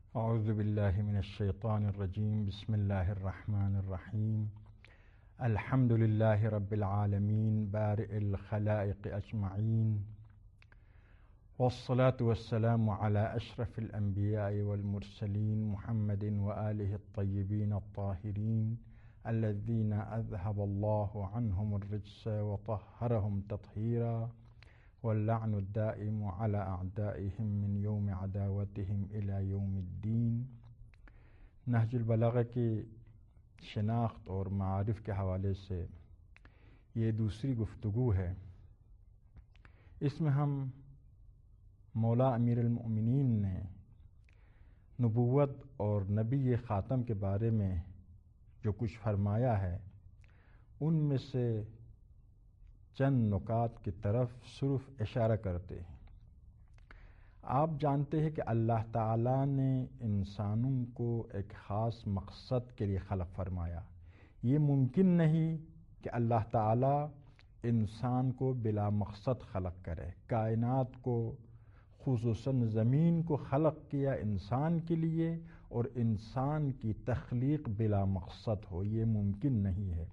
اعوذ باللہ من الشیطان الرجیم بسم اللہ الرحمن الرحیم الحمد للہ رب العالمین بارئ الخلائق اجمعین والصلاة والسلام على اشرف الانبیاء والمرسلین محمد وآلہ الطیبین الطاہرین الذین اذهب اللہ عنہم الرجس وطہرہم تطہیرا واللعن الدائم على اعدائهم من یوم عداوتهم الى یوم الدین۔ نہج البلاغہ کی شناخت اور معارف کے حوالے سے یہ دوسری گفتگو ہے۔ اس میں ہم مولا امیر المؤمنین نے نبوت اور نبی خاتم کے بارے میں جو کچھ فرمایا ہے ان میں سے چند نکات کی طرف صرف اشارہ کرتے ہیں۔ آپ جانتے ہیں کہ اللہ تعالیٰ نے انسانوں کو ایک خاص مقصد کے لیے خلق فرمایا۔ یہ ممکن نہیں کہ اللہ تعالیٰ انسان کو بلا مقصد خلق کرے۔ کائنات کو خصوصاً زمین کو خلق کیا انسان کے لیے اور انسان کی تخلیق بلا مقصد ہو، یہ ممکن نہیں ہے۔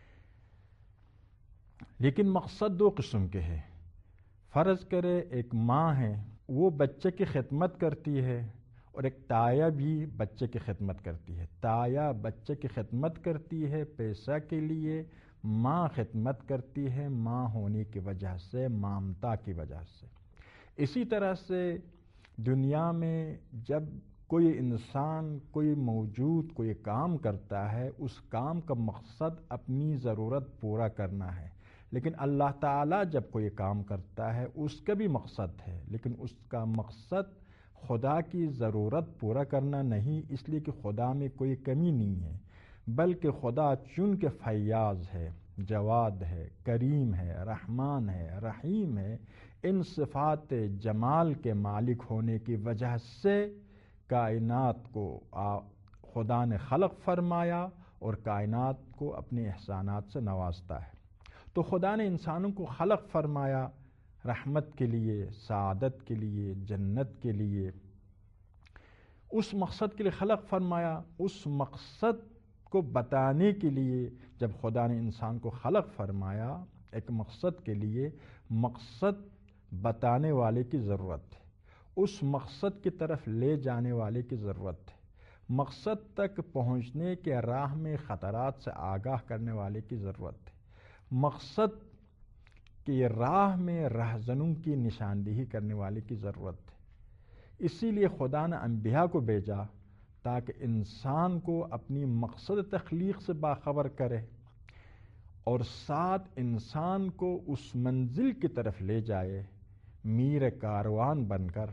لیکن مقصد دو قسم کے ہیں۔ فرض کرے ایک ماں ہے، وہ بچے کی خدمت کرتی ہے اور ایک تایا بھی بچے کی خدمت کرتی ہے۔ تایا بچے کی خدمت کرتی ہے پیسہ کے لیے، ماں خدمت کرتی ہے ماں ہونے کی وجہ سے، مامتا کی وجہ سے۔ اسی طرح سے دنیا میں جب کوئی انسان، کوئی موجود کوئی کام کرتا ہے، اس کام کا مقصد اپنی ضرورت پورا کرنا ہے۔ لیکن اللہ تعالیٰ جب کوئی کام کرتا ہے اس کا بھی مقصد ہے، لیکن اس کا مقصد خدا کی ضرورت پورا کرنا نہیں، اس لیے کہ خدا میں کوئی کمی نہیں ہے، بلکہ خدا چون کے فیاض ہے، جواد ہے، کریم ہے، رحمان ہے، رحیم ہے، ان صفات جمال کے مالک ہونے کی وجہ سے کائنات کو خدا نے خلق فرمایا اور کائنات کو اپنے احسانات سے نوازتا ہے۔ تو خدا نے انسانوں کو خلق فرمایا رحمت کے لیے، سعادت کے لیے، جنت کے لیے، اس مقصد کے لیے خلق فرمایا۔ اس مقصد کو بتانے کے لیے جب خدا نے انسان کو خلق فرمایا ایک مقصد کے لیے، مقصد بتانے والے کی ضرورت ہے، اس مقصد کی طرف لے جانے والے کی ضرورت ہے، مقصد تک پہنچنے کے راہ میں خطرات سے آگاہ کرنے والے کی ضرورت ہے، مقصد کی راہ میں رہزنوں کی نشاندہی کرنے والے کی ضرورت ہے۔ اسی لیے خدا نے انبیاء کو بھیجا تاکہ انسان کو اپنی مقصد تخلیق سے باخبر کرے اور ساتھ انسان کو اس منزل کی طرف لے جائے، میر کاروان بن کر۔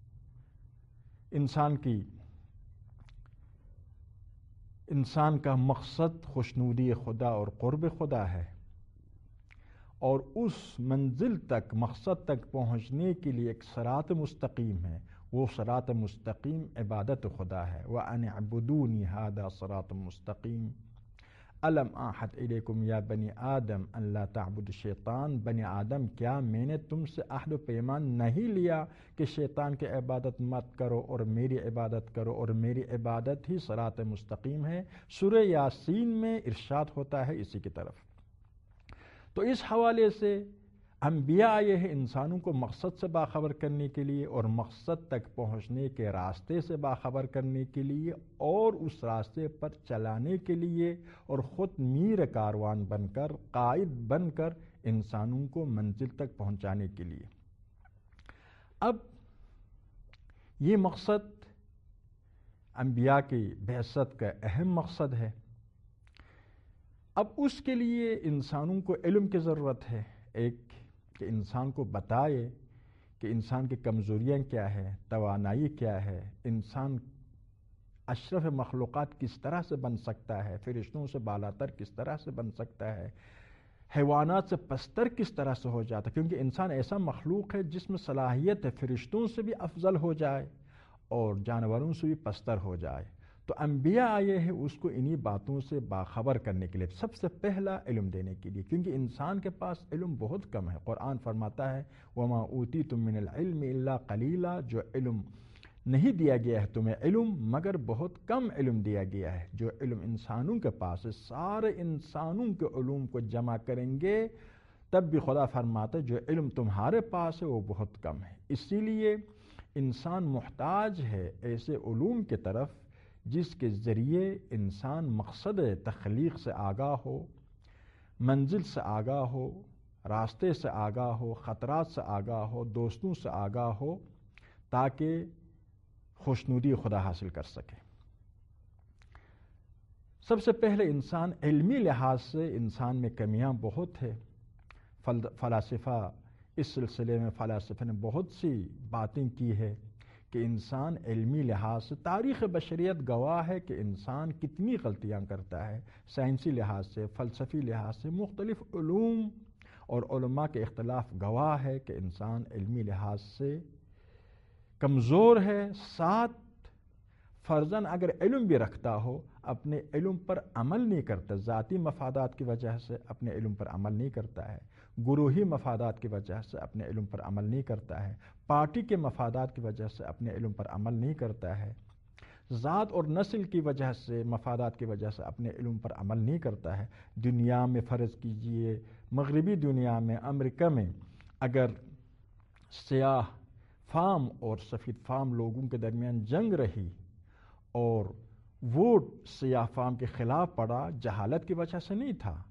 انسان کا مقصد خوشنودی خدا اور قرب خدا ہے، اور اس منزل تک، مقصد تک پہنچنے کے لیے ایک صراط مستقیم ہے، وہ صراط مستقیم عبادت خدا ہے۔ وَأَنِ اعْبُدُونِي هَذَا صِرَاطٌ مُسْتَقِيمٌ أَلَمْ أَعْهَدْ إِلَيْكُمْ يَا بَنِي آدَمَ أَن لَا تَعْبُدُوا الشَّيْطَانَ۔ بنی آدم، کیا میں نے تم سے عہد و پیمان نہیں لیا کہ شیطان کی عبادت مت کرو اور میری عبادت کرو، اور میری عبادت ہی صراط مستقیم ہے۔ سورہ یاسین میں ارشاد ہوتا ہے اسی کی طرف۔ تو اس حوالے سے انبیاء آئے ہیں انسانوں کو مقصد سے باخبر کرنے کے لیے اور مقصد تک پہنچنے کے راستے سے باخبر کرنے کے لیے اور اس راستے پر چلانے کے لیے، اور خود میر کاروان بن کر، قائد بن کر انسانوں کو منزل تک پہنچانے کے لیے۔ اب یہ مقصد انبیاء کی بعثت کا اہم مقصد ہے۔ اب اس کے لیے انسانوں کو علم کی ضرورت ہے، ایک کہ انسان کو بتائے کہ انسان کی کمزوریاں کیا ہے، توانائی کیا ہے، انسان اشرف مخلوقات کس طرح سے بن سکتا ہے، فرشتوں سے بالاتر کس طرح سے بن سکتا ہے، حیوانات سے پستر کس طرح سے ہو جاتا ہے، کیونکہ انسان ایسا مخلوق ہے جس میں صلاحیت ہے فرشتوں سے بھی افضل ہو جائے اور جانوروں سے بھی پستر ہو جائے۔ تو انبیاء آئے ہیں اس کو انہی باتوں سے باخبر کرنے کے لیے، سب سے پہلا علم دینے کے لیے، کیونکہ انسان کے پاس علم بہت کم ہے۔ قرآن فرماتا ہے وَمَا أُوتِيتُم مِّنَ الْعِلْمِ إِلَّا قَلِيلًا، جو علم نہیں دیا گیا ہے تمہیں علم مگر بہت کم علم دیا گیا ہے. جو علم انسانوں کے پاس ہے سارے انسانوں کے علوم کو جمع کریں گے تب بھی خدا فرماتا ہے جو علم تمہارے پاس ہے وہ بہت کم ہے. اسی لیے انسان محتاج ہے ایسے علوم کی طرف جس کے ذریعے انسان مقصد تخلیق سے آگاہ ہو، منزل سے آگاہ ہو، راستے سے آگاہ ہو، خطرات سے آگاہ ہو، دوستوں سے آگاہ ہو، تاکہ خوشنودی خدا حاصل کر سکے. سب سے پہلے انسان علمی لحاظ سے انسان میں کمیاں بہت ہے. فلاسفہ اس سلسلے میں فلاسفہ نے بہت سی باتیں کی ہے کہ انسان علمی لحاظ سے تاریخ بشریت گواہ ہے کہ انسان کتنی غلطیاں کرتا ہے. سائنسی لحاظ سے، فلسفی لحاظ سے، مختلف علوم اور علماء کے اختلاف گواہ ہے کہ انسان علمی لحاظ سے کمزور ہے. ساتھ فرضاً اگر علم بھی رکھتا ہو اپنے علم پر عمل نہیں کرتا، ذاتی مفادات کی وجہ سے اپنے علم پر عمل نہیں کرتا ہے، گروہی مفادات کی وجہ سے اپنے علم پر عمل نہیں کرتا ہے، پارٹی کے مفادات کی وجہ سے اپنے علم پر عمل نہیں کرتا ہے، ذات اور نسل کی وجہ سے، مفادات کی وجہ سے اپنے علم پر عمل نہیں کرتا ہے. دنیا میں فرض کیجئے مغربی دنیا میں، امریکہ میں اگر سیاہ فام اور سفید فام لوگوں کے درمیان جنگ رہی اور ووٹ سیاہ فام کے خلاف پڑا، جہالت کی وجہ سے نہیں تھا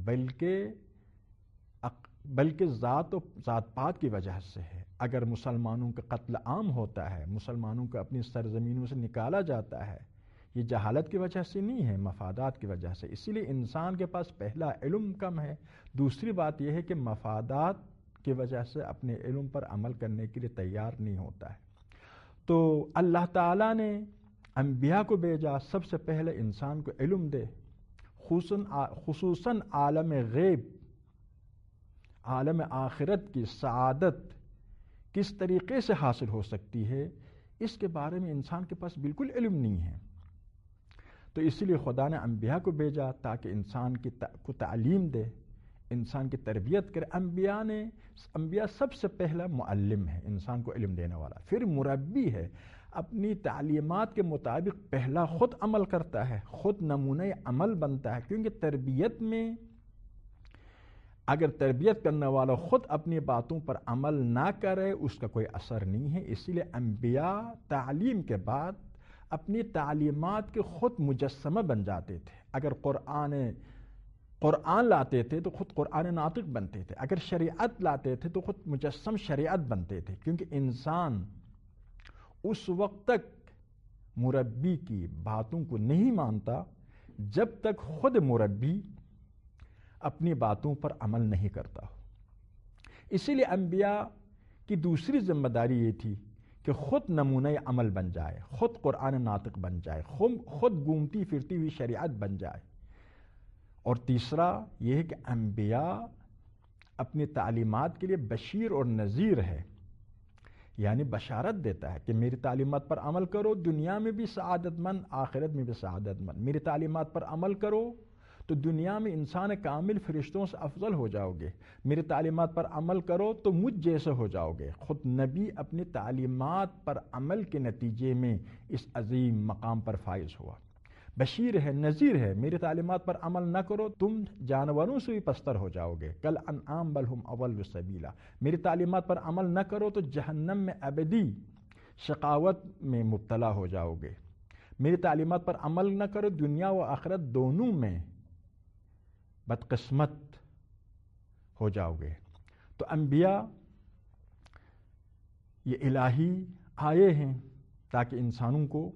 بلکہ ذات پات کی وجہ سے ہے. اگر مسلمانوں کا قتل عام ہوتا ہے، مسلمانوں کو اپنی سرزمینوں سے نکالا جاتا ہے، یہ جہالت کی وجہ سے نہیں ہے، مفادات کی وجہ سے. اسی لیے انسان کے پاس پہلا علم کم ہے. دوسری بات یہ ہے کہ مفادات کی وجہ سے اپنے علم پر عمل کرنے کے لیے تیار نہیں ہوتا ہے. تو اللہ تعالیٰ نے انبیاء کو بھیجا سب سے پہلے انسان کو علم دے، خصوصاً عالم غیب، عالم آخرت کی سعادت کس طریقے سے حاصل ہو سکتی ہے اس کے بارے میں انسان کے پاس بالکل علم نہیں ہے. تو اسی لیے خدا نے انبیاء کو بھیجا تاکہ انسان کو تعلیم دے، انسان کی تربیت کرے. انبیاء سب سے پہلا معلم ہے، انسان کو علم دینے والا، پھر مربی ہے، اپنی تعلیمات کے مطابق پہلا خود عمل کرتا ہے، خود نمونہ عمل بنتا ہے. کیونکہ تربیت میں اگر تربیت کرنے والا خود اپنی باتوں پر عمل نہ کرے اس کا کوئی اثر نہیں ہے. اسی لیے انبیاء تعلیم کے بعد اپنی تعلیمات کے خود مجسمہ بن جاتے تھے. اگر قرآن لاتے تھے تو خود قرآن ناطق بنتے تھے، اگر شریعت لاتے تھے تو خود مجسم شریعت بنتے تھے. کیونکہ انسان اس وقت تک مربی کی باتوں کو نہیں مانتا جب تک خود مربی اپنی باتوں پر عمل نہیں کرتا ہو. اسی لیے انبیاء کی دوسری ذمہ داری یہ تھی کہ خود نمونہ عمل بن جائے، خود قرآن ناطق بن جائے، خود گھومتی پھرتی ہوئی شریعت بن جائے. اور تیسرا یہ ہے کہ انبیاء اپنی تعلیمات کے لیے بشیر اور نذیر ہے، یعنی بشارت دیتا ہے کہ میری تعلیمات پر عمل کرو، دنیا میں بھی سعادت مند، آخرت میں بھی سعادت مند. میری تعلیمات پر عمل کرو تو دنیا میں انسان کامل فرشتوں سے افضل ہو جاؤ گے، میری تعلیمات پر عمل کرو تو مجھ جیسے ہو جاؤ گے. خود نبی اپنی تعلیمات پر عمل کے نتیجے میں اس عظیم مقام پر فائز ہوا. بشیر ہے، نذیر ہے. میری تعلیمات پر عمل نہ کرو تم جانوروں سے بھی پستر ہو جاؤ گے، کل انعام بل ہم اضل سبیلا. میری تعلیمات پر عمل نہ کرو تو جہنم میں ابدی شقاوت میں مبتلا ہو جاؤ گے. میری تعلیمات پر عمل نہ کرو دنیا و آخرت دونوں میں بدقسمت ہو جاؤ گے. تو انبیاء یہ الہی آئے ہیں تاکہ انسانوں کو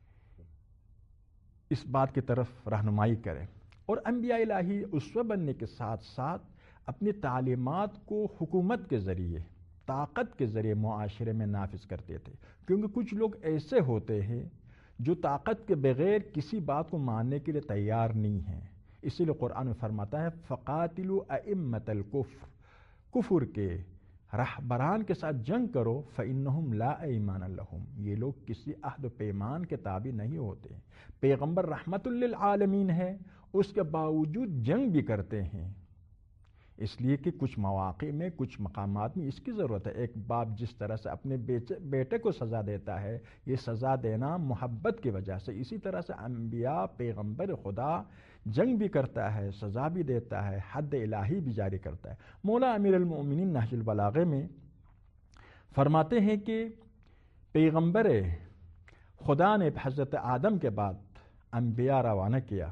اس بات کی طرف رہنمائی کرے. اور انبیاء الہی اسوہ بننے کے ساتھ ساتھ اپنی تعلیمات کو حکومت کے ذریعے، طاقت کے ذریعے معاشرے میں نافذ کرتے تھے. کیونکہ کچھ لوگ ایسے ہوتے ہیں جو طاقت کے بغیر کسی بات کو ماننے کے لیے تیار نہیں ہیں. اسی لیے قرآن میں فرماتا ہے فَقَاتِلُوا أَئِمَّةَ الْكُفْرِ، کفر کے رہبران کے ساتھ جنگ کرو. فَإِنَّهُمْ لَا أَيْمَانَ لَهُمْ، یہ لوگ کسی عہد و پیمان کے تابع نہیں ہوتے. پیغمبر رحمت للعالمین ہے، اس کے باوجود جنگ بھی کرتے ہیں. اس لیے کہ کچھ مواقع میں کچھ مقامات میں اس کی ضرورت ہے. ایک باپ جس طرح سے اپنے بیٹے کو سزا دیتا ہے، یہ سزا دینا محبت کی وجہ سے. اسی طرح سے انبیاء پیغمبر خدا جنگ بھی کرتا ہے، سزا بھی دیتا ہے، حد الہی بھی جاری کرتا ہے. مولا امیر المؤمنین نہج البلاغہ میں فرماتے ہیں کہ پیغمبر خدا نے حضرت آدم کے بعد انبیاء روانہ کیا.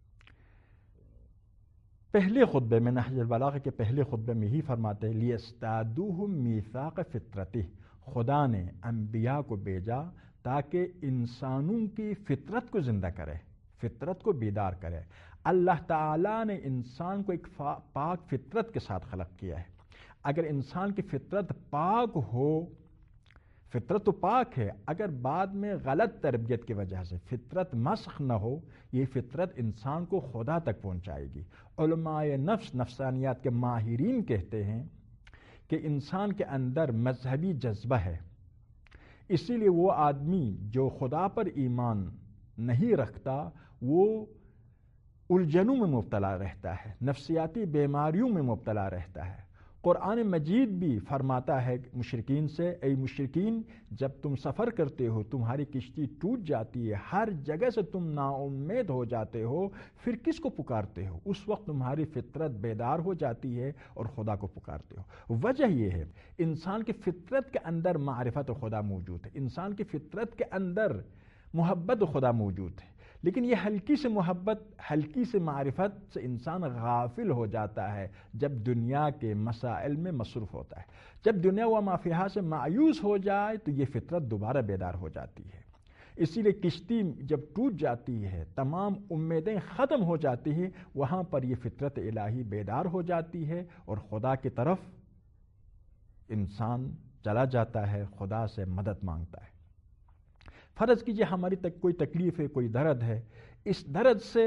پہلے خطبے میں نہج البلاغہ کے پہلے خطبے میں ہی فرماتے ہیں لیستادوہم میثاق فطرتہ، خدا نے انبیاء کو بھیجا تاکہ انسانوں کی فطرت کو زندہ کرے، فطرت کو بیدار کرے. اللہ تعالیٰ نے انسان کو ایک پاک فطرت کے ساتھ خلق کیا ہے. اگر انسان کی فطرت پاک ہو، فطرت تو پاک ہے، اگر بعد میں غلط تربیت کی وجہ سے فطرت مسخ نہ ہو، یہ فطرت انسان کو خدا تک پہنچائے گی. علماء نفس، نفسانیات کے ماہرین کہتے ہیں کہ انسان کے اندر مذہبی جذبہ ہے، اسی لیے وہ آدمی جو خدا پر ایمان نہیں رکھتا وہ الجھنوں میں مبتلا رہتا ہے، نفسیاتی بیماریوں میں مبتلا رہتا ہے. قرآن مجید بھی فرماتا ہے مشرکین سے، اے مشرکین جب تم سفر کرتے ہو تمہاری کشتی ٹوٹ جاتی ہے، ہر جگہ سے تم نا امید ہو جاتے ہو، پھر کس کو پکارتے ہو؟ اس وقت تمہاری فطرت بیدار ہو جاتی ہے اور خدا کو پکارتے ہو. وجہ یہ ہے انسان کی فطرت کے اندر معرفت خدا موجود ہے، انسان کی فطرت کے اندر محبت خدا موجود ہے، لیکن یہ ہلکی سے محبت، ہلکی سے معرفت سے انسان غافل ہو جاتا ہے جب دنیا کے مسائل میں مصروف ہوتا ہے. جب دنیا و ما فیہا سے مایوس ہو جائے تو یہ فطرت دوبارہ بیدار ہو جاتی ہے. اسی لیے کشتی جب ٹوٹ جاتی ہے، تمام امیدیں ختم ہو جاتی ہیں، وہاں پر یہ فطرت الہی بیدار ہو جاتی ہے اور خدا کی طرف انسان چلا جاتا ہے، خدا سے مدد مانگتا ہے. فرض کیجئے ہماری کوئی تکلیف ہے، کوئی درد ہے، اس درد سے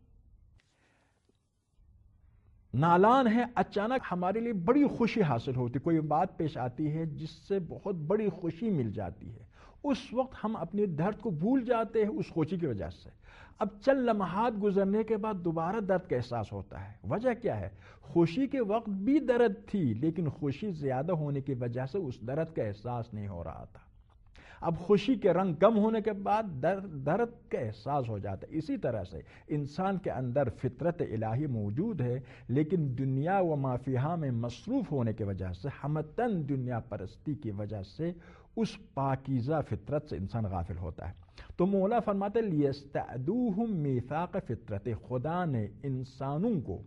نالان ہے، اچانک ہمارے لیے بڑی خوشی حاصل ہوتی، کوئی بات پیش آتی ہے جس سے بہت بڑی خوشی مل جاتی ہے. اس وقت ہم اپنے درد کو بھول جاتے ہیں اس خوشی کی وجہ سے. اب چند لمحات گزرنے کے بعد دوبارہ درد کا احساس ہوتا ہے. وجہ کیا ہے؟ خوشی کے وقت بھی درد تھی، لیکن خوشی زیادہ ہونے کی وجہ سے اس درد کا احساس نہیں ہو رہا تھا. اب خوشی کے رنگ کم ہونے کے بعد درد کا احساس ہو جاتا ہے. اسی طرح سے انسان کے اندر فطرت الہی موجود ہے، لیکن دنیا و ما فیہا میں مصروف ہونے کی وجہ سے، ہمتاً دنیا پرستی کی وجہ سے اس پاکیزہ فطرت سے انسان غافل ہوتا ہے. تو مولا فرماتے لیستعدوہم میثاق فطرت، خدا نے انسانوں کو،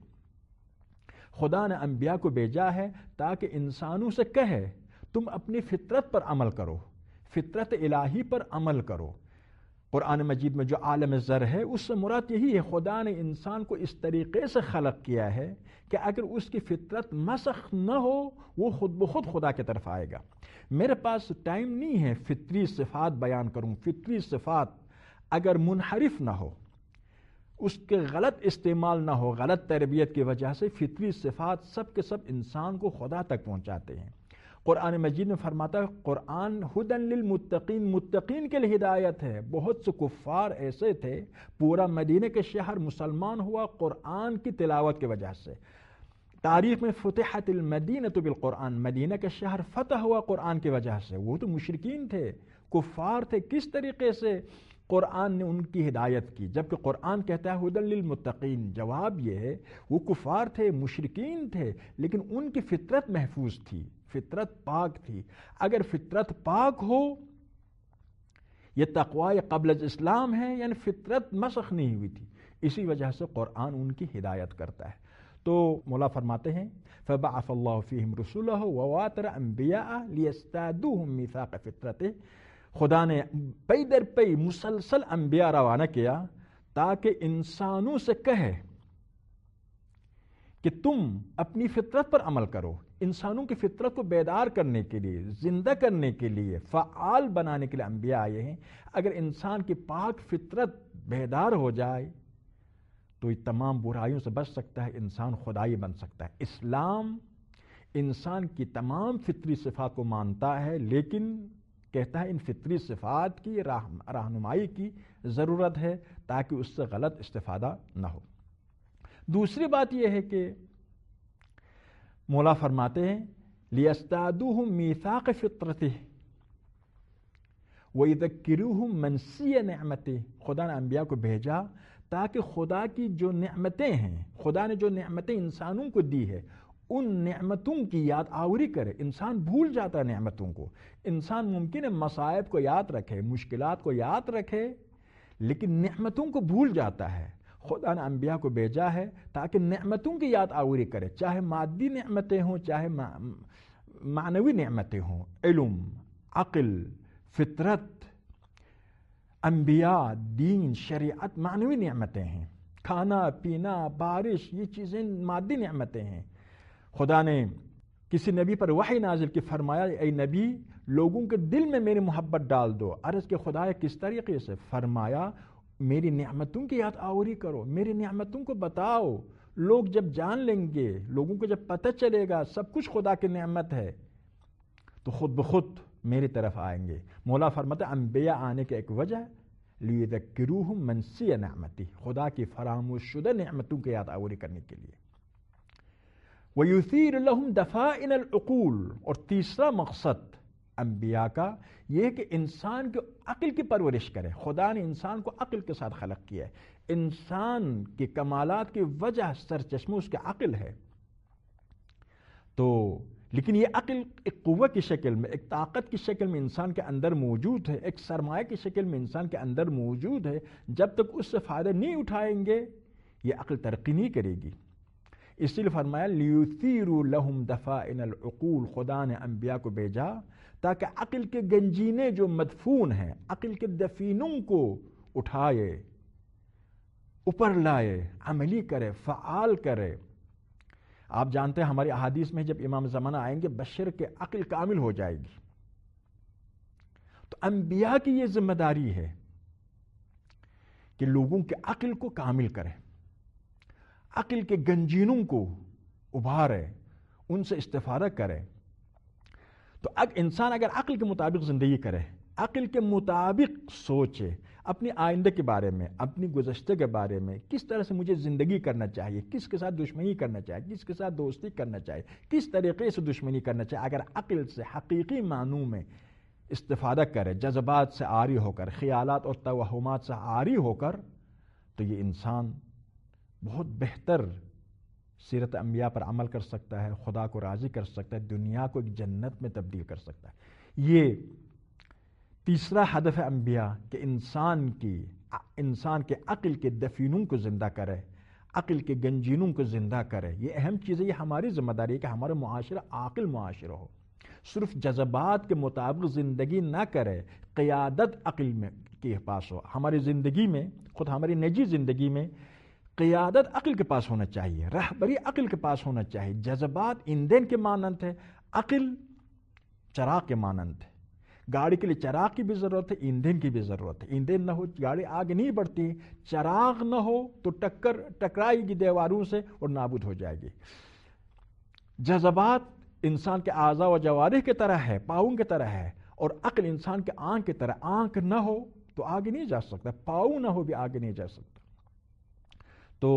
خدا نے انبیاء کو بھیجا ہے تاکہ انسانوں سے کہے تم اپنی فطرت پر عمل کرو، فطرت الہی پر عمل کرو. قرآن مجید میں جو عالم ذر ہے اس سے مراد یہی ہے، خدا نے انسان کو اس طریقے سے خلق کیا ہے کہ اگر اس کی فطرت مسخ نہ ہو وہ خود بخود خدا کی طرف آئے گا. میرے پاس ٹائم نہیں ہے فطری صفات بیان کروں. فطری صفات اگر منحرف نہ ہو، اس کے غلط استعمال نہ ہو، غلط تربیت کی وجہ سے فطری صفات سب کے سب انسان کو خدا تک پہنچاتے ہیں. قرآن مجید میں فرماتا ہے قرآن ہدن للمتقین، متقین کے لیے ہدایت ہے. بہت سے کفار ایسے تھے، پورا مدینہ کے شہر مسلمان ہوا قرآن کی تلاوت کی وجہ سے. تاریخ میں فتحت المدینہ بالقرآن، مدینہ کا شہر فتح ہوا قرآن کی وجہ سے. وہ تو مشرکین تھے، کفار تھے. کس طریقے سے قرآن نے ان کی ہدایت کی، جبکہ قرآن کہتا ہے ہدن للمتقین. جواب یہ ہے وہ کفار تھے، مشرکین تھے، لیکن ان کی فطرت محفوظ تھی، فطرت پاک تھی. اگر فطرت پاک ہو، یہ تقوی قبل از اسلام ہے، یعنی فطرت مسخ نہیں ہوئی تھی، اسی وجہ سے قرآن ان کی ہدایت کرتا ہے. تو مولا فرماتے ہیں فبعث اللہ فیہم رسولہ وواتر انبیاء لیستعدوہم میثاق فطرتہ، خدا نے پئی در پئی مسلسل انبیاء روانہ کیا تاکہ انسانوں سے کہے کہ تم اپنی فطرت پر عمل کرو. انسانوں کی فطرت کو بیدار کرنے کے لیے، زندہ کرنے کے لیے، فعال بنانے کے لیے انبیاء آئے ہیں. اگر انسان کی پاک فطرت بیدار ہو جائے تو یہ تمام برائیوں سے بچ سکتا ہے، انسان خدائی بن سکتا ہے. اسلام انسان کی تمام فطری صفات کو مانتا ہے، لیکن کہتا ہے ان فطری صفات کی رہنمائی کی ضرورت ہے تاکہ اس سے غلط استفادہ نہ ہو. دوسری بات یہ ہے کہ مولا فرماتے ہیں لیستعدوہم میثاق فطرتہ وَيَذَكِّرُوهُمْ مَنْسِيَ نِعْمَتِهِ، خدا نے انبیاء کو بھیجا تاکہ خدا کی جو نعمتیں ہیں، خدا نے جو نعمتیں انسانوں کو دی ہے، ان نعمتوں کی یاد آوری کرے۔ انسان بھول جاتا ہے نعمتوں کو، انسان ممکن ہے مصائب کو یاد رکھے، مشکلات کو یاد رکھے، لیکن نعمتوں کو بھول جاتا ہے۔ خدا نے انبیاء کو بھیجا ہے تاکہ نعمتوں کی یاد آوری کرے، چاہے مادی نعمتیں ہوں، چاہے معنوی نعمتیں ہوں، علم، عقل، فطرت، انبیاء، دین، شریعت معنوی نعمتیں ہیں۔ کھانا پینا، بارش، یہ چیزیں مادی نعمتیں ہیں۔ خدا نے کسی نبی پر وحی نازل کی، فرمایا اے نبی لوگوں کے دل میں میری محبت ڈال دو۔ عرض کہ خدا کس طریقے سے؟ فرمایا میری نعمتوں کی یاد آوری کرو، میری نعمتوں کو بتاؤ۔ لوگ جب جان لیں گے، لوگوں کو جب پتہ چلے گا سب کچھ خدا کی نعمت ہے، تو خود بخود میری طرف آئیں گے۔ مولا فرماتا ہے انبیاء آنے کی ایک وجہ لیذکروہم منسی نعمتی، خدا کی فراموش شدہ نعمتوں کی یاد آوری کرنے کے لیے۔ وَيُثِيرُ لَهُمْ دَفَائِنَ الْعُقُولِ، اور تیسرا مقصد انبیاء کا یہ ہے کہ انسان کے عقل کی پرورش کرے۔ خدا نے انسان کو عقل کے ساتھ خلق کیا ہے، انسان کے کمالات کی وجہ سرچشمہ اس کے عقل ہے۔ تو لیکن یہ عقل ایک قوت کی شکل میں، ایک طاقت کی شکل میں انسان کے اندر موجود ہے، ایک سرمایہ کی شکل میں انسان کے اندر موجود ہے۔ جب تک اس سے فائدہ نہیں اٹھائیں گے یہ عقل ترقی نہیں کرے گی۔ اس لیے فرمایا لیثیروا لہم دفائن العقول، خدا نے انبیاء کو بھیجا تاکہ عقل کے گنجینے جو مدفون ہیں، عقل کے دفینوں کو اٹھائے، اوپر لائے، عملی کرے، فعال کرے۔ آپ جانتے ہیں ہماری احادیث میں جب امام زمانہ آئیں گے بشر کے عقل کامل ہو جائے گی، تو انبیاء کی یہ ذمہ داری ہے کہ لوگوں کے عقل کو کامل کرے، عقل کے گنجینوں کو ابھارے، ان سے استفادہ کرے۔ تو انسان اگر عقل کے مطابق زندگی کرے، عقل کے مطابق سوچے، اپنی آئندہ کے بارے میں، اپنی گزشتہ کے بارے میں، کس طرح سے مجھے زندگی کرنا چاہیے، کس کے ساتھ دشمنی کرنا چاہیے، کس کے ساتھ دوستی کرنا چاہیے، کس طریقے سے دشمنی کرنا چاہیے، اگر عقل سے حقیقی معنوں میں استفادہ کرے، جذبات سے عاری ہو کر، خیالات اور توہمات سے عاری ہو کر، تو یہ انسان بہت بہتر سیرت انبیاء پر عمل کر سکتا ہے، خدا کو راضی کر سکتا ہے، دنیا کو ایک جنت میں تبدیل کر سکتا ہے۔ یہ تیسرا ہدف ہے انبیاء کہ انسان کے عقل کے دفینوں کو زندہ کرے، عقل کے گنجینوں کو زندہ کرے۔ یہ اہم چیز ہے، یہ ہماری ذمہ داری ہے کہ ہمارا معاشرہ عاقل معاشرہ ہو، صرف جذبات کے مطابق زندگی نہ کرے، قیادت عقل میں کے پاس ہو۔ ہماری زندگی میں، خود ہماری نجی زندگی میں قیادت عقل کے پاس ہونا چاہیے، رہبری عقل کے پاس ہونا چاہیے۔ جذبات ایندھن کے مانند ہے، عقل چراغ کے مانند ہے۔ گاڑی کے لیے چراغ کی بھی ضرورت ہے، ایندھن کی بھی ضرورت ہے۔ ایندھن نہ ہو گاڑی آگے نہیں بڑھتی، چراغ نہ ہو تو ٹکرائے گی دیواروں سے اور نابود ہو جائے گی۔ جذبات انسان کے اعضاء و جوارح کی طرح ہے، پاؤں کی طرح ہے، اور عقل انسان کے آنکھ کی طرح، آنکھ نہ ہو تو آگے نہیں جا سکتا، پاؤں نہ ہو بھی آگے نہیں جا سکتا۔ تو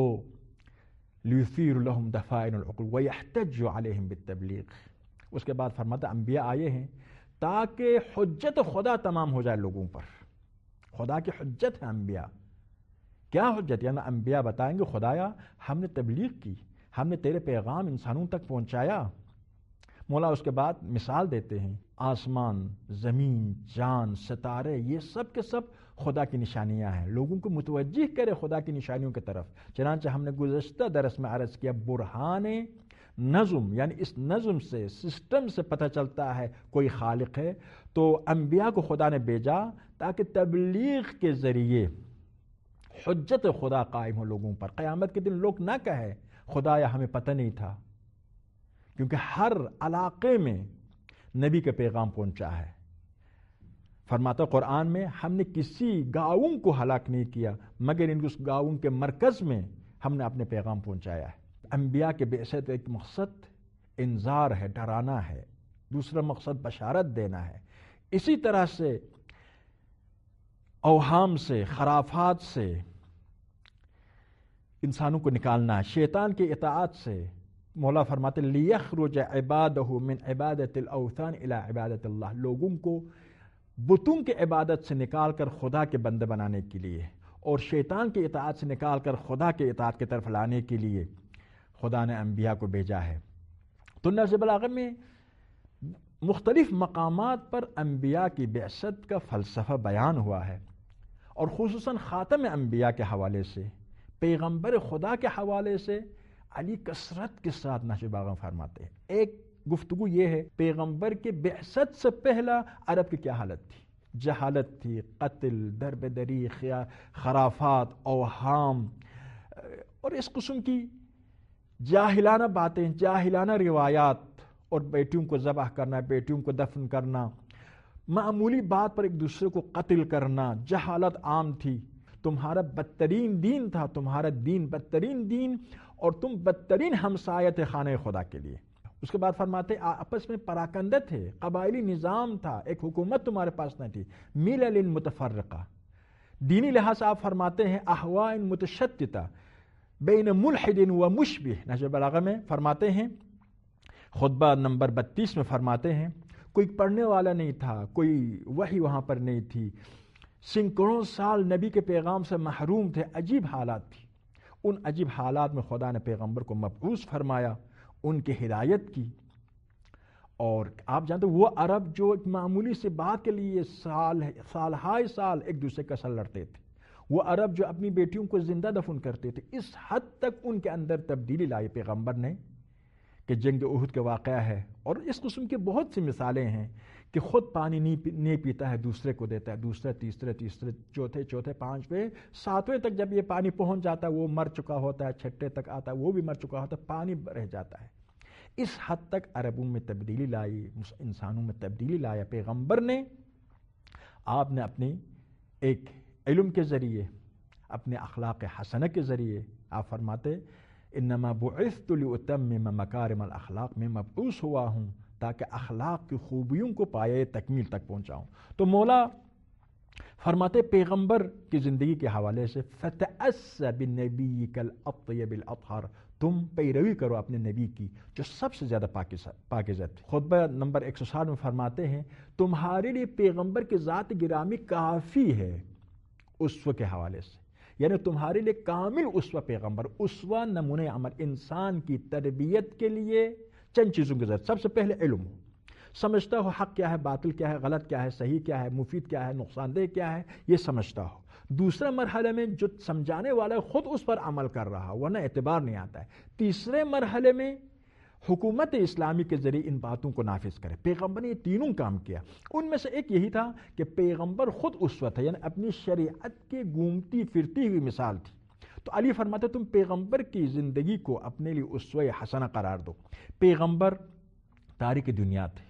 لیثیر لہم دفائن العقول ویحتج علیہم بالتبلیغ، اس کے بعد فرماتا انبیاء آئے ہیں تاکہ حجت خدا تمام ہو جائے لوگوں پر۔ خدا کی حجت ہے انبیاء۔ کیا حجت؟ یعنی انبیاء بتائیں گے خدایا ہم نے تبلیغ کی، ہم نے تیرے پیغام انسانوں تک پہنچایا۔ مولا اس کے بعد مثال دیتے ہیں، آسمان، زمین، چاند، ستارے، یہ سب کے سب خدا کی نشانیاں ہیں، لوگوں کو متوجہ کرے خدا کی نشانیوں کی طرف۔ چنانچہ ہم نے گزشتہ درس میں عرض کیا برہان نظم، یعنی اس نظم سے، سسٹم سے پتہ چلتا ہے کوئی خالق ہے۔ تو انبیاء کو خدا نے بھیجا تاکہ تبلیغ کے ذریعے حجت خدا قائم ہو لوگوں پر۔ قیامت کے دن لوگ نہ کہے خدایا ہمیں پتہ نہیں تھا، کیونکہ ہر علاقے میں نبی کا پیغام پہنچا ہے۔ فرماتا قرآن میں ہم نے کسی گاؤں کو ہلاک نہیں کیا مگر ان اس گاؤں کے مرکز میں ہم نے اپنے پیغام پہنچایا ہے۔ انبیاء کے بعثت ایک مقصد انذار ہے، ڈرانا ہے، دوسرا مقصد بشارت دینا ہے۔ اسی طرح سے اوہام سے، خرافات سے انسانوں کو نکالنا ہے، شیطان کی اطاعت سے، مولا فرماتے لیخرج عبادہ من عبادت الاوثان الی عبادت اللہ، لوگوں کو بتوں کی عبادت سے نکال کر خدا کے بندے بنانے کے لیے اور شیطان کی اطاعت سے نکال کر خدا کے اطاعت کی طرف لانے کے لیے خدا نے انبیاء کو بھیجا ہے۔ تو نہج بلاغہ میں مختلف مقامات پر انبیاء کی بعثت کا فلسفہ بیان ہوا ہے، اور خصوصاً خاتم انبیاء کے حوالے سے، پیغمبر خدا کے حوالے سے علی کثرت کے ساتھ نہج بلاغہ میں فرماتے ہیں۔ ایک گفتگو یہ ہے پیغمبر کے بعثت سے پہلا عرب کی کیا حالت تھی، جہالت تھی، قتل، درب دری، خرافات، اوہام اور اس قسم کی جاہلانہ باتیں، جاہلانہ روایات، اور بیٹیوں کو ذبح کرنا، بیٹیوں کو دفن کرنا، معمولی بات پر ایک دوسرے کو قتل کرنا، جہالت عام تھی۔ تمہارا بدترین دین تھا، تمہارا دین بدترین دین، اور تم بدترین ہمسایہ تھے خانہ خدا کے لیے۔ اس کے بعد فرماتے آپس میں پراکندہ تھے، قبائلی نظام تھا، ایک حکومت تمہارے پاس نہ تھی، ملل متفرقہ۔ دینی لحاظ سے آپ فرماتے ہیں احواء متشتتہ بین ملحد و مشبہ۔ نہج بلاغہ میں فرماتے ہیں، خطبہ نمبر 32 میں فرماتے ہیں، کوئی پڑھنے والا نہیں تھا، کوئی وحی وہاں پر نہیں تھی، سینکڑوں سال نبی کے پیغام سے محروم تھے، عجیب حالات تھی۔ ان عجیب حالات میں خدا نے پیغمبر کو مبعوث فرمایا، ان کی ہدایت کی۔ اور آپ جانتے وہ عرب جو ایک معمولی سی بات کے لیے سال ہائے سال ایک دوسرے کا سر لڑتے تھے، وہ عرب جو اپنی بیٹیوں کو زندہ دفن کرتے تھے، اس حد تک ان کے اندر تبدیلی لائی پیغمبر نے کہ جنگ احد کا واقعہ ہے۔ اور اس قسم کی بہت سی مثالیں ہیں کہ خود پانی نہیں پیتا ہے، دوسرے کو دیتا ہے، دوسرے تیسرے چوتھے پانچویں ساتویں تک جب یہ پانی پہنچ جاتا ہے وہ مر چکا ہوتا ہے، چھٹے تک آتا ہے وہ بھی مر چکا ہوتا ہے، پانی رہ جاتا ہے۔ اس حد تک عربوں میں تبدیلی لائی، انسانوں میں تبدیلی لایا پیغمبر نے۔ آپ نے اپنے ایک علم کے ذریعے، اپنے اخلاق حسنہ کے ذریعے، آپ فرماتے انما بعثت لاتمم مکارم الاخلاق، میں مبعوث ہوا ہوں تاکہ اخلاق کی خوبیوں کو پایہ تکمیل تک پہنچاؤں۔ تو مولا فرماتے پیغمبر کی زندگی کے حوالے سے فتأس بنبیک الاطیب الاطہر، تم پیروی کرو اپنے نبی کی جو سب سے زیادہ پاکیزہ تھی۔ خطبہ نمبر 160 میں فرماتے ہیں تمہارے لیے پیغمبر کی ذات گرامی کافی ہے اسوہ کے حوالے سے، یعنی تمہارے لیے کامل اسوہ پیغمبر، اسوہ نمونہ عمل، انسان کی تربیت کے لیے چند چیزوں کی ضرورت۔ سب سے پہلے علم ہو، سمجھتا ہو حق کیا ہے، باطل کیا ہے، غلط کیا ہے، صحیح کیا ہے، مفید کیا ہے، نقصان دہ کیا ہے، یہ سمجھتا ہو۔ دوسرے مرحلے میں جو سمجھانے والا ہے خود اس پر عمل کر رہا ورنہ اعتبار نہیں آتا ہے۔ تیسرے مرحلے میں حکومت اسلامی کے ذریعے ان باتوں کو نافذ کرے۔ پیغمبر نے یہ تینوں کام کیا، ان میں سے ایک یہی تھا کہ پیغمبر خود اسوہ تھا، یعنی اپنی شریعت کے گھومتی پھرتی ہوئی مثال تھی۔ تو علی فرماتے تم پیغمبر کی زندگی کو اپنے لیے اسوہ حسنہ قرار دو۔ پیغمبر تاریخ دنیا تھے،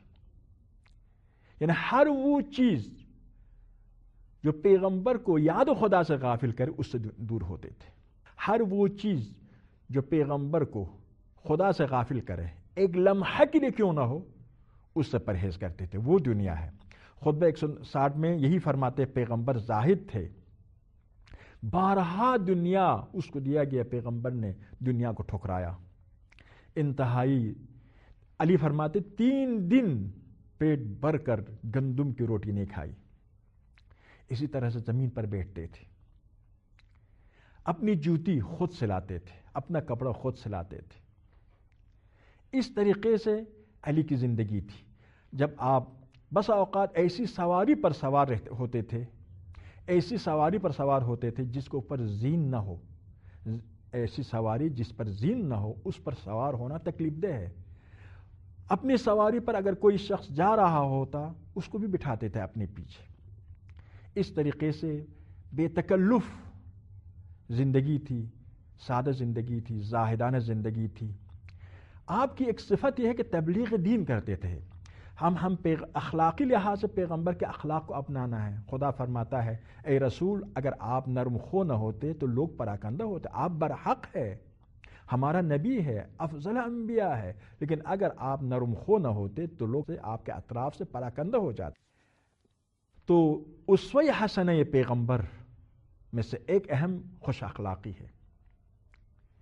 یعنی ہر وہ چیز جو پیغمبر کو یاد و خدا سے غافل کرے اس سے دور ہوتے تھے۔ ہر وہ چیز جو پیغمبر کو خدا سے غافل کرے ایک لمحہ کے لیے کیوں نہ ہو اس سے پرہیز کرتے تھے، وہ دنیا ہے۔ خطبہ 160 میں یہی فرماتے پیغمبر زاہد تھے، بارہا دنیا اس کو دیا گیا، پیغمبر نے دنیا کو ٹھکرایا انتہائی۔ علی فرماتے 3 دن پیٹ بھر کر گندم کی روٹی نہیں کھائی، اسی طرح سے زمین پر بیٹھتے تھے، اپنی جوتی خود سلاتے تھے، اپنا کپڑا خود سلاتے تھے۔ اس طریقے سے علی کی زندگی تھی۔ جب آپ بس اوقات ایسی سواری پر سوار ہوتے تھے، ایسی سواری پر سوار ہوتے تھے جس کے اوپر زین نہ ہو، ایسی سواری جس پر زین نہ ہو اس پر سوار ہونا تکلیف دہ ہے۔ اپنی سواری پر اگر کوئی شخص جا رہا ہوتا اس کو بھی بٹھاتے تھے اپنے پیچھے۔ اس طریقے سے بے تکلف زندگی تھی، سادہ زندگی تھی، زاہدانہ زندگی تھی۔ آپ کی ایک صفت یہ ہے کہ تبلیغ دین کرتے تھے۔ ہم اخلاقی لحاظ سے پیغمبر کے اخلاق کو اپنانا ہے۔ خدا فرماتا ہے اے رسول اگر آپ نرم خو نہ ہوتے تو لوگ پراکندہ ہوتے، آپ برحق ہے، ہمارا نبی ہے، افضل انبیاء ہے، لیکن اگر آپ نرم خو نہ ہوتے تو لوگ آپ کے اطراف سے پراکندہ ہو جاتے۔ تو اسوہ حسنہ یہ پیغمبر میں سے ایک اہم خوش اخلاقی ہے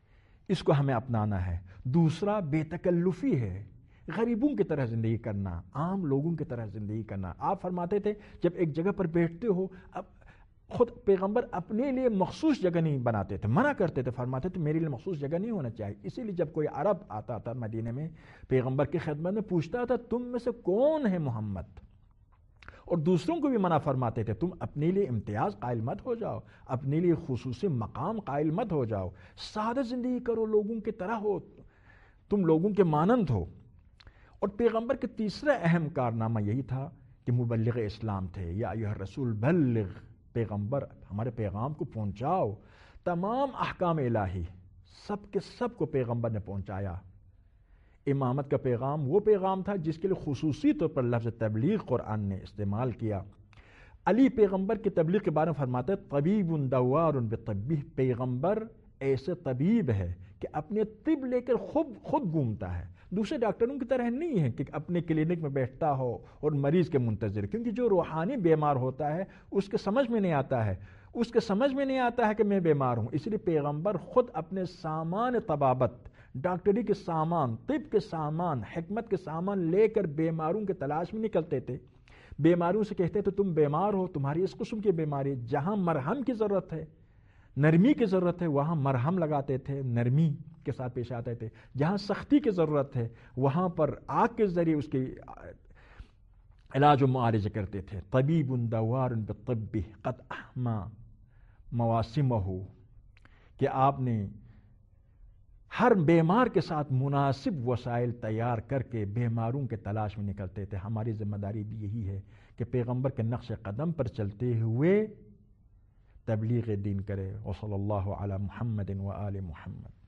اس کو ہمیں اپنانا ہے۔ دوسرا بے تکلفی ہے، غریبوں کی طرح زندگی کرنا، عام لوگوں کی طرح زندگی کرنا۔ آپ فرماتے تھے جب ایک جگہ پر بیٹھتے ہو، اب خود پیغمبر اپنے لیے مخصوص جگہ نہیں بناتے تھے، منع کرتے تھے، فرماتے تھے میرے لیے مخصوص جگہ نہیں ہونا چاہیے۔ اسی لیے جب کوئی عرب آتا تھا مدینے میں پیغمبر کی خدمت میں، پوچھتا تھا تم میں سے کون ہے محمد، اور دوسروں کو بھی منع فرماتے تھے تم اپنے لیے امتیاز قائل مت ہو جاؤ، اپنے لیے خصوصی مقام قائل مت ہو جاؤ، سادہ زندگی کرو، لوگوں کی طرح ہو، تم لوگوں کے مانند ہو۔ اور پیغمبر کے تیسرا اہم کارنامہ یہی تھا کہ مبلغ اسلام تھے۔ یا ایھا الرسول بلغ، پیغمبر ہمارے پیغام کو پہنچاؤ، تمام احکام الہی سب کے سب کو پیغمبر نے پہنچایا۔ امامت کا پیغام وہ پیغام تھا جس کے لیے خصوصی طور پر لفظ تبلیغ قرآن نے استعمال کیا۔ علی پیغمبر کی تبلیغ کے بارے میں فرماتے ہیں طبیب دوار بطبہ، پیغمبر ایسے طبیب ہے کہ اپنے طب لے کر خود گھومتا ہے، دوسرے ڈاکٹروں کی طرح نہیں ہے کہ اپنے کلینک میں بیٹھتا ہو اور مریض کے منتظر، کیونکہ جو روحانی بیمار ہوتا ہے اس کے سمجھ میں نہیں آتا ہے کہ میں بیمار ہوں، اس لیے پیغمبر خود اپنے سامان طبابت، ڈاکٹری کے سامان، طب کے سامان، حکمت کے سامان لے کر بیماروں کے تلاش میں نکلتے تھے۔ بیماروں سے کہتے تھے تم بیمار ہو، تمہاری اس قسم کی بیماری، جہاں مرہم کی ضرورت ہے، نرمی کی ضرورت ہے، وہاں مرہم لگاتے تھے، نرمی کے ساتھ پیش آتے تھے۔ جہاں سختی کی ضرورت ہے وہاں پر آگ کے ذریعے اس کے علاج و معالجہ کرتے تھے۔ طبیب دوار بالطب قد احما مواسمہ، کہ آپ نے ہر بیمار کے ساتھ مناسب وسائل تیار کر کے بیماروں کے تلاش میں نکلتے تھے۔ ہماری ذمہ داری بھی یہی ہے کہ پیغمبر کے نقش قدم پر چلتے ہوئے تبلیغ دین کرے۔ وصلی اللہ علی محمد و آل محمد۔